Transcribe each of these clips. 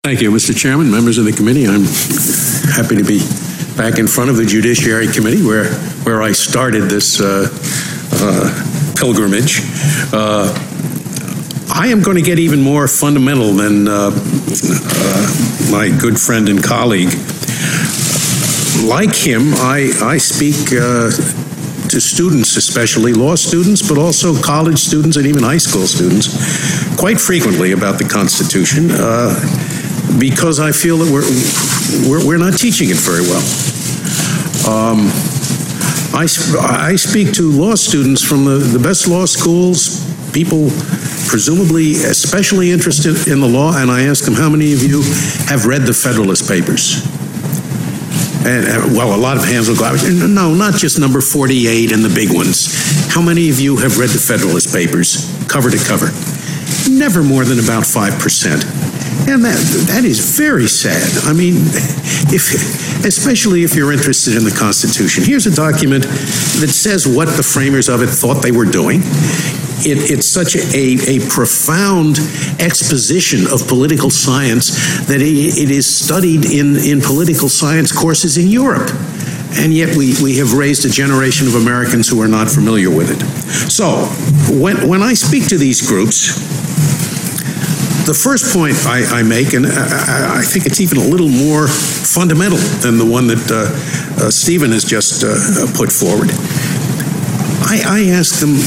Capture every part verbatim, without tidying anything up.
Thank you, Mister Chairman, members of the committee. I'm happy to be back in front of the Judiciary Committee where, where I started this uh, uh, pilgrimage. Uh, I am going to get even more fundamental than uh, uh, my good friend and colleague. Like him, I, I speak uh, to students, especially law students, but also college students and even high school students, quite frequently about the Constitution, uh, because I feel that we're, we're, we're not teaching it very well. Um, I, I speak to law students from the, the best law schools, people presumably especially interested in the law, and I ask them, how many of you have read the Federalist Papers? And, uh, well, a lot of hands will go out. No, not just number forty-eight and the big ones. How many of you have read the Federalist Papers, cover to cover? Never more than about five percent. And that, that is very sad. I mean, if, especially if you're interested in the Constitution. Here's a document that says what the framers of it thought they were doing. It, it's such a, a profound exposition of political science that it, it is studied in, in political science courses in Europe. And yet we, we have raised a generation of Americans who are not familiar with it. So when, when I speak to these groups, the first point I, I make, and I, I think it's even a little more fundamental than the one that uh, uh, Stephen has just uh, put forward. I, I ask them,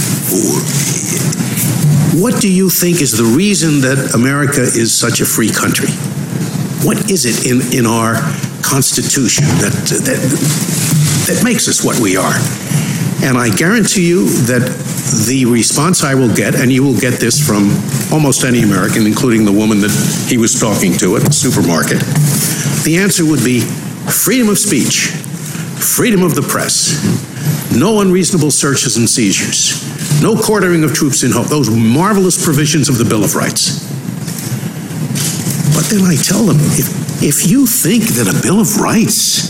what do you think is the reason that America is such a free country? What is it in, in our Constitution that, that, that makes us what we are? And I guarantee you that the response I will get, and you will get this from almost any American, including the woman that he was talking to at the supermarket, the answer would be freedom of speech, freedom of the press, no unreasonable searches and seizures, no quartering of troops in hope, those marvelous provisions of the Bill of Rights. But then I tell them, if, if you think that a Bill of Rights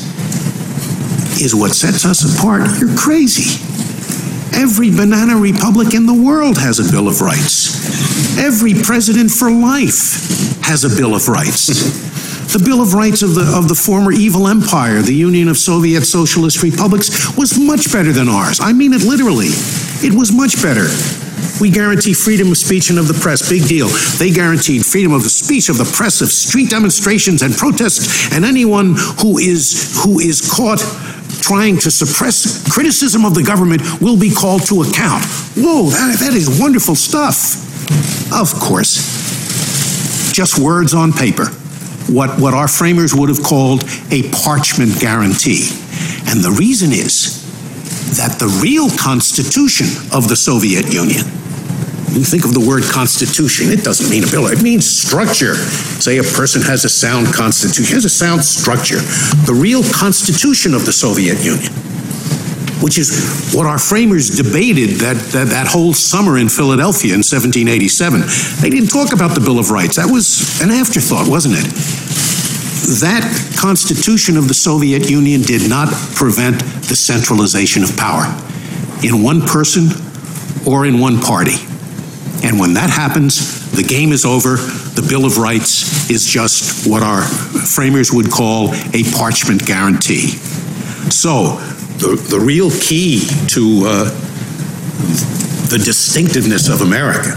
is what sets us apart, you're crazy. Every banana republic in the world has a Bill of Rights. Every president for life has a Bill of Rights. The Bill of Rights of the, of the former evil empire, the Union of Soviet Socialist Republics, was much better than ours. I mean it literally. It was much better. We guarantee freedom of speech and of the press. Big deal. They guaranteed freedom of the speech, of the press, of street demonstrations and protests, and anyone who is, who is caught trying to suppress criticism of the government will be called to account. Whoa, that, that is wonderful stuff. Of course, just words on paper. What, what our framers would have called a parchment guarantee. And the reason is that the real constitution of the Soviet Union, you think of the word constitution, it doesn't mean a bill, it means structure. Say a person has a sound constitution, has a sound structure. The real constitution of the Soviet Union, which is what our framers debated that, that, that whole summer in Philadelphia in seventeen eighty-seven. They didn't talk about the Bill of Rights. That was an afterthought, wasn't it? That constitution of the Soviet Union did not prevent the centralization of power in one person or in one party. And when that happens, the game is over. The Bill of Rights is just what our framers would call a parchment guarantee. So, the, the real key to uh, the distinctiveness of America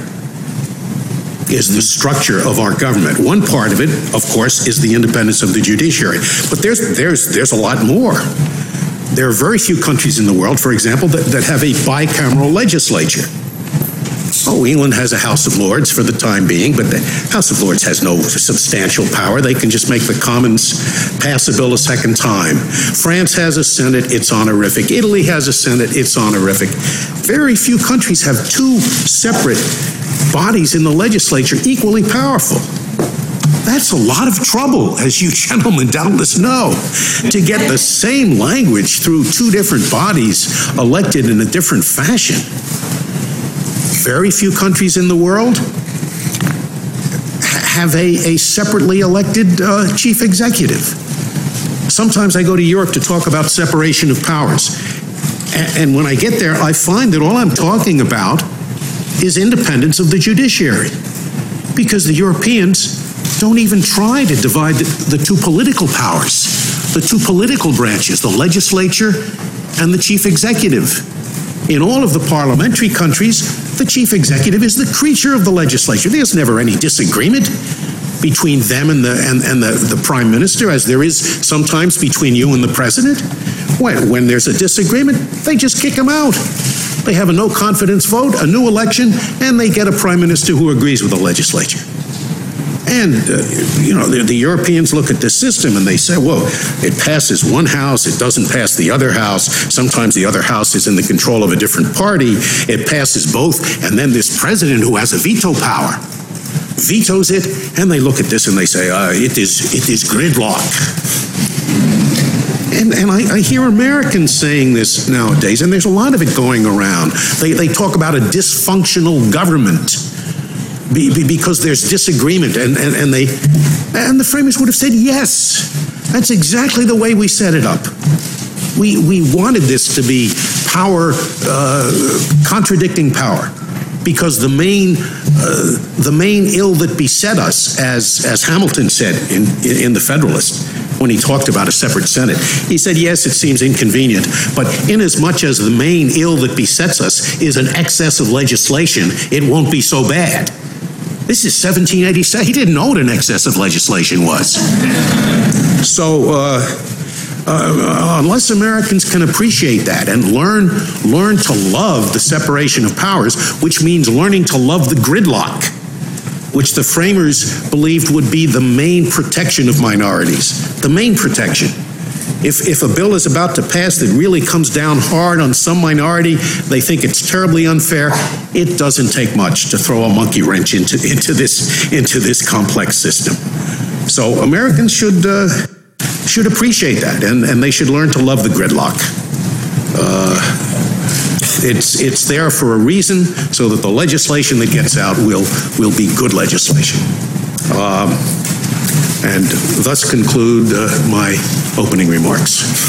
is the structure of our government. One part of it, of course, is the independence of the judiciary. But there's, there's, there's a lot more. There are very few countries in the world, for example, that, that have a bicameral legislature. Oh, England has a House of Lords for the time being, but the House of Lords has no substantial power. They can just make the Commons pass a bill a second time. France has a Senate, it's honorific. Italy has a Senate, it's honorific. Very few countries have two separate bodies in the legislature equally powerful. That's a lot of trouble, as you gentlemen doubtless know, to get the same language through two different bodies elected in a different fashion. Very few countries in the world have a, a separately elected uh, chief executive. Sometimes I go to Europe to talk about separation of powers. And, and when I get there, I find that all I'm talking about is independence of the judiciary. Because the Europeans don't even try to divide the, the two political powers, the two political branches, the legislature and the chief executive. In all of the parliamentary countries, the chief executive is the creature of the legislature. There's never any disagreement between them and the and, and the, the prime minister, as there is sometimes between you and the president. When, when there's a disagreement, they just kick them out. They have a no confidence vote, a new election, and they get a prime minister who agrees with the legislature. And, uh, you know, the, the Europeans look at this system and they say, well, it passes one house, it doesn't pass the other house. Sometimes the other house is in the control of a different party. It passes both, and then this president who has a veto power vetoes it, and they look at this and they say, uh, it is it is gridlock. And, and I, I hear Americans saying this nowadays, and there's a lot of it going around. They, they talk about a dysfunctional government be, be, because there's disagreement, and, and, and, they, and the framers would have said, yes, that's exactly the way we set it up. We, we wanted this to be power, uh, contradicting power, because the main, uh, the main ill that beset us, as, as Hamilton said in, in The Federalist, when he talked about a separate Senate, he said, yes, it seems inconvenient, but inasmuch as the main ill that besets us is an excess of legislation, it won't be so bad. This is seventeen eighty-seven. He didn't know what an excess of legislation was. So, uh, Uh, unless Americans can appreciate that and learn learn to love the separation of powers, which means learning to love the gridlock, which the framers believed would be the main protection of minorities, the main protection. If, if a bill is about to pass that really comes down hard on some minority, they think it's terribly unfair, it doesn't take much to throw a monkey wrench into, into, this, into this complex system. So Americans should... Uh, should appreciate that, and, and they should learn to love the gridlock. Uh, it's, it's there for a reason, so that the legislation that gets out will, will be good legislation. Um, and thus conclude uh, my opening remarks.